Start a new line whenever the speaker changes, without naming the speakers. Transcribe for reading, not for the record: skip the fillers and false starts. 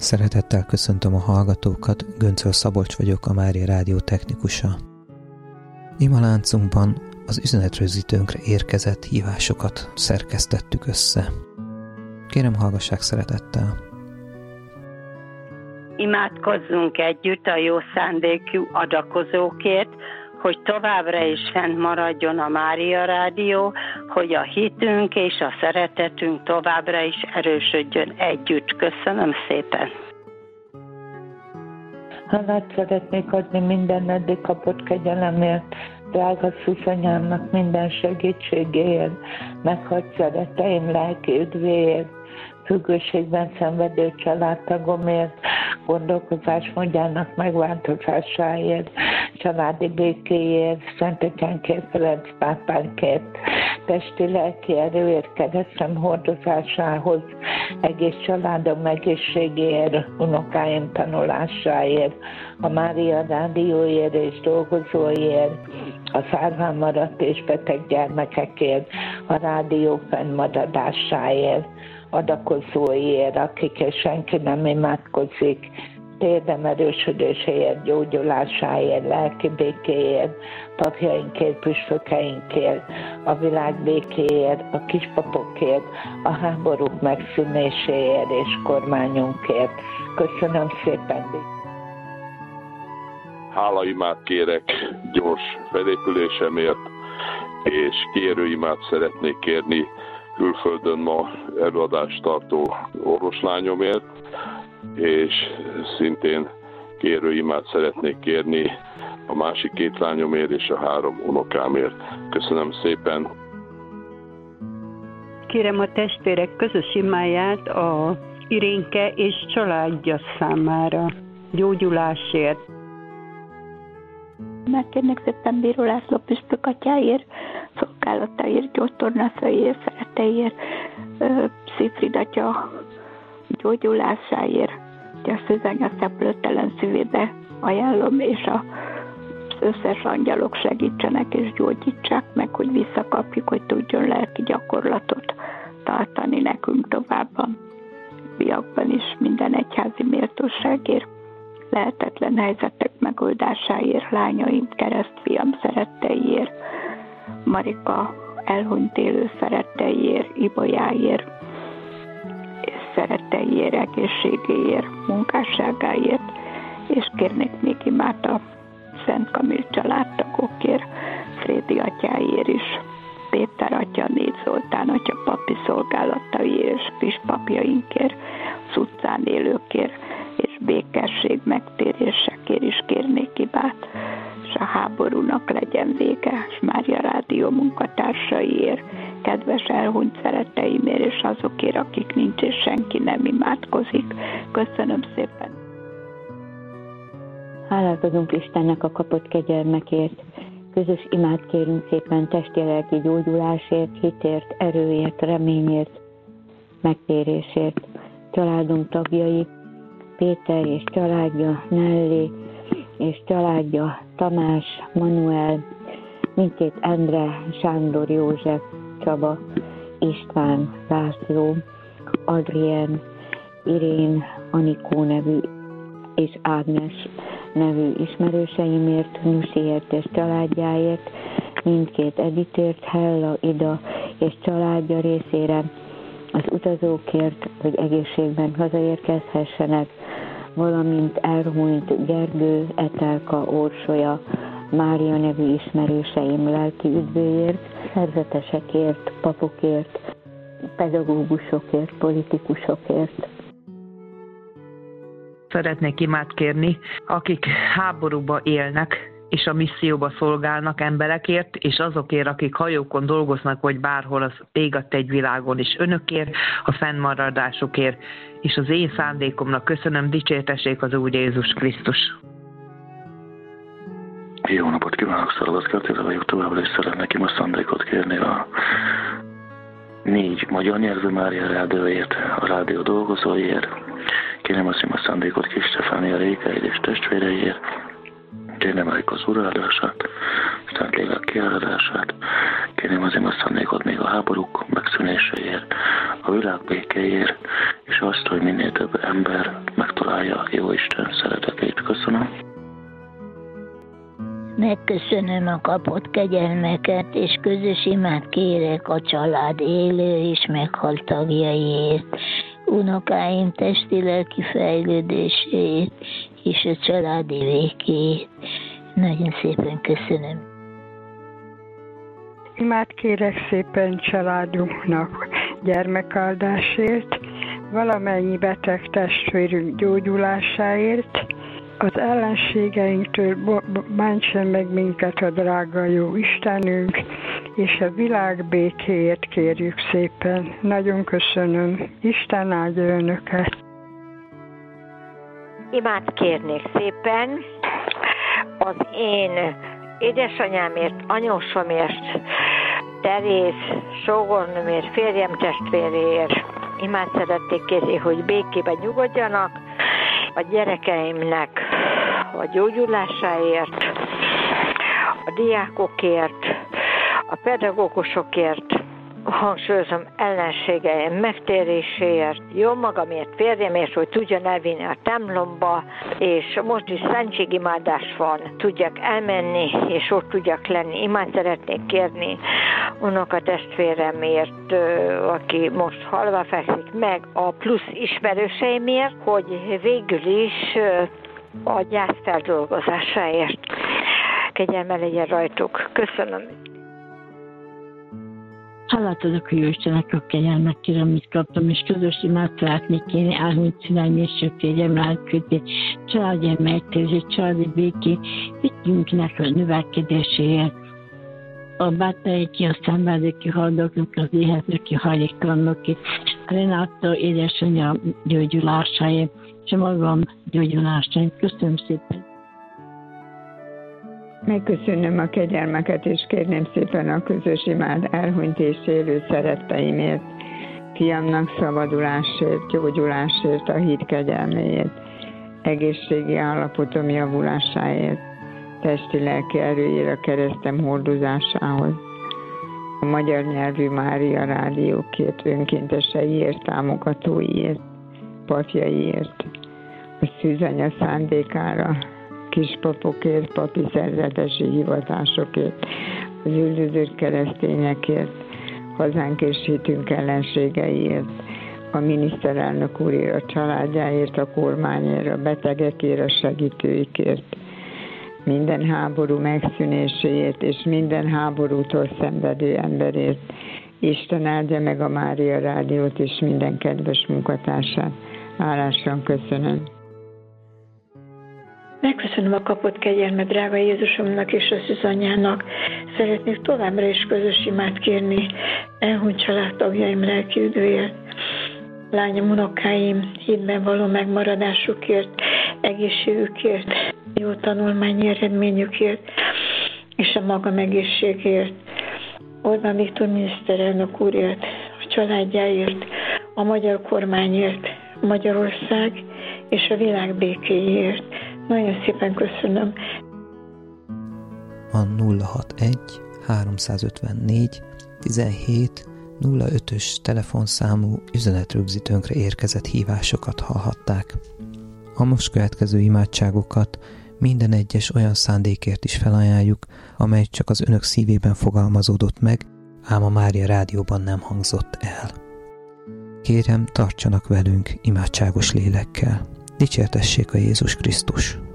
Szeretettel köszöntöm a hallgatókat, Göncöl Szabolcs vagyok, a Mária Rádió technikusa. Imaláncunkban az üzenetrögzítőnkre érkezett hívásokat szerkesztettük össze. Kérem, hallgassák szeretettel!
Imádkozzunk együtt a jó szándékú adakozókért, hogy továbbra is fent maradjon a Mária Rádió, hogy a hitünk és a szeretetünk továbbra is erősödjön együtt. Köszönöm szépen!
Hálát szeretnék adni minden eddig kapott kegyelemért, drága Szűzanyámnak minden segítségéért, meghalt szeretteim lelki üdvéért, függőségben szenvedő családtagomért, gondolkozásmódjának megváltozásáért, családi békéért, Szentegyhánkért, Ferenc pápánkért, testi-lelki erőért, keresztem hordozásához, egész családom egészségéért, unokáim tanulásáért, a Mária Rádióért és dolgozóért, a szárván maradt és beteg gyermekekért, a rádió fennmaradásáért, adakozóiért, akikkel senki nem imádkozik, térdem erősödéséért, gyógyulásáért, lelki békéért, papjainkért, püspökeinkért, a világ békéért, a kispapokért, a háborúk megszűnéséért és kormányunkért. Köszönöm szépen!
Hálaimát kérek gyors felépülésemért, és kérőimát szeretnék kérni külföldön ma előadást tartó orvoslányomért, és szintén kérőimát szeretnék kérni a másik 2 lányomért és a 3 unokámért. Köszönöm szépen!
Kérem a testvérek közös imáját a Irénke és családja számára, gyógyulásért.
Megkérnek szépen Bíró László püspök atyáért, szolgálataért, gyógytornaszaiért, szereteiért, Szifrid atya gyógyulásáért, hogy a Szűzanya szeplőtelen szívébe ajánlom, és az összes angyalok segítsenek és gyógyítsák meg, hogy visszakapjuk, hogy tudjon lelki gyakorlatot tartani nekünk továbban. Biakban is minden egyházi méltóságért, lehetetlen helyzetek megoldásáért, lányaim, keresztfiam szeretteiért, Marika elhunyt élő szeretteiért, Ibolyáért, és szeretteiért, egészségéért, munkásságáért, és kérnék még imát a Szent Kamil családtagokért, Frédi atyáért is, Péter atya, Négy Zoltán atya papi szolgálataiért, és pispapjainkért, az utcán élőkért, és békesség megtérésekért is kérnék imát, és a háborúnak legyen vége, és Mária Rádió munkatársaiért, kedves elhunyt szeretteimért, és azokért, akik nincs, és senki nem imádkozik. Köszönöm szépen!
Hálát adunk Istennek a kapott kegyelmekért. Közös imát kérünk szépen testi-lelki gyógyulásért, hitért, erőért, reményért, megtérésért. Családunk tagjai, Péter és családja, Nelly és családja, Tamás, Manuel, mindkét Endre, Sándor, József, Csaba, István, László, Adrien, Irén, Anikó nevű és Ágnes nevű ismerőseimért, Nusiért és családjáért, mindkét Editért, Hella, Ida és családja részére, az utazókért, hogy egészségben hazaérkezhessenek, valamint elhunyt Gergő, Etelka, Orsolya, Mária nevű ismerőseim lelki üdvőért, szerzetesekért, papokért, pedagógusokért, politikusokért.
Szeretnék imát kérni, akik háborúba élnek, és a misszióba szolgálnak emberekért, és azokért, akik hajókon dolgoznak, vagy bárhol az ég a világon, és önökért, a fennmaradásukért, és az én szándékomnak köszönöm, dicsértessék az Úr Jézus Krisztus.
Jó napot kívánok, Szarvaszki Attila vagyok, továbbra is szeretnék ima szándékot kérni a 4 magyar nyelvű Mária Rádióért, a rádió dolgozóiért. Kérem az ima szándékot Kis Stefánia Rékáid és testvéreiért. Kérem az uráldását, Szent Lélek kiáradását. Kérem az ima szándékot még a háborúk megszűnéséért, a világ békéért, és azt, hogy minél több ember meg Isten szeretetét. Köszönöm.
Megköszönöm a kapott kegyelmeket, és közös imát kérek a család élő és meghalt tagjaiért, unokáim testi-lelki fejlődését és a családi békét. Nagyon szépen köszönöm.
Imát kérek szépen családunknak gyermekáldásért, valamennyi beteg testvérünk gyógyulásáért, az ellenségeinktől bántsen meg minket a drága jó Istenünk, és a világ békéért kérjük szépen. Nagyon köszönöm. Isten áldja önöket.
Imát kérnék szépen az én édesanyámért, anyósomért, Teréz, sógornőmért, férjem testvéréért. Imát szeretnék kérni, hogy békében nyugodjanak, a gyerekeimnek a gyógyulásáért, a diákokért, a pedagógusokért, hangsúlyozom ellenségeim megtéréséért, jó magamért, férjemért, hogy tudjon elvinni a templomba, és most is szentségimádás van, tudjak elmenni, és ott tudjak lenni. Imát szeretnék kérni unokatestvéremért, aki most halva fekszik, meg a plusz ismerőseimért, hogy végül is a gyász feldolgozásáért kegyelme legyen rajtuk. Köszönöm.
Hálát adok a Jóistennek a kegyelmekért, amit kaptam, és közös imát szeretnék kérni, árnyult szüleim és sok férjemre átkötni, családi megtérés, családi béké, hitünknek a növekedéséért, a bátoréki, a szenvedőki, haldoknak, az éhezőki, hajléktalanokért, Renáta édesanyja gyógyulásáért, és magam gyógyulásáért. Köszönöm szépen!
Megköszönöm a kegyelmeket, és kérném szépen a közös imád elhunyt és élő szeretteimért, fiamnak szabadulásért, gyógyulásért, a hit kegyelméért, egészségi állapotom javulásáért, testi-lelki erőjére a keresztem hordozásához, a magyar nyelvű Mária rádiókért, önkénteseiért, támogatóiért, papjaiért, a szűzanya szándékára, kispapokért, papi szerzetesi hivatásokért, az üldözött keresztényekért, hazánk és hitünk ellenségeiért, a miniszterelnök úrért, a családjáért, a kormányért, a betegekért, a segítőikért, minden háború megszűnéséért és minden háborútól szenvedő emberért. Isten áldja meg a Mária rádiót és minden kedves munkatársát. Hálásan köszönöm.
Megköszönöm a kapott kegyelmet drága Jézusomnak és a szűzanyának. Szeretnék továbbra is közös imát kérni elhunyt családtagjaim lelki üdvéért, lányom, unokáim hitben való megmaradásukért, egészségükért, jó tanulmányi eredményükért és a magam egészségért, Orbán Viktor miniszterelnök úrért, a családjáért, a magyar kormányért, Magyarország és a világ békéjéért. Nagyon szépen köszönöm.
A 061 354 17 05-ös telefonszámú üzenetrögzítőnkre érkezett hívásokat hallhatták. A most következő imádságokat minden egyes olyan szándékért is felajánljuk, amely csak az önök szívében fogalmazódott meg, ám a Mária rádióban nem hangzott el. Kérem, tartsanak velünk imádságos lélekkel. Dicsértessék a Jézus Krisztus!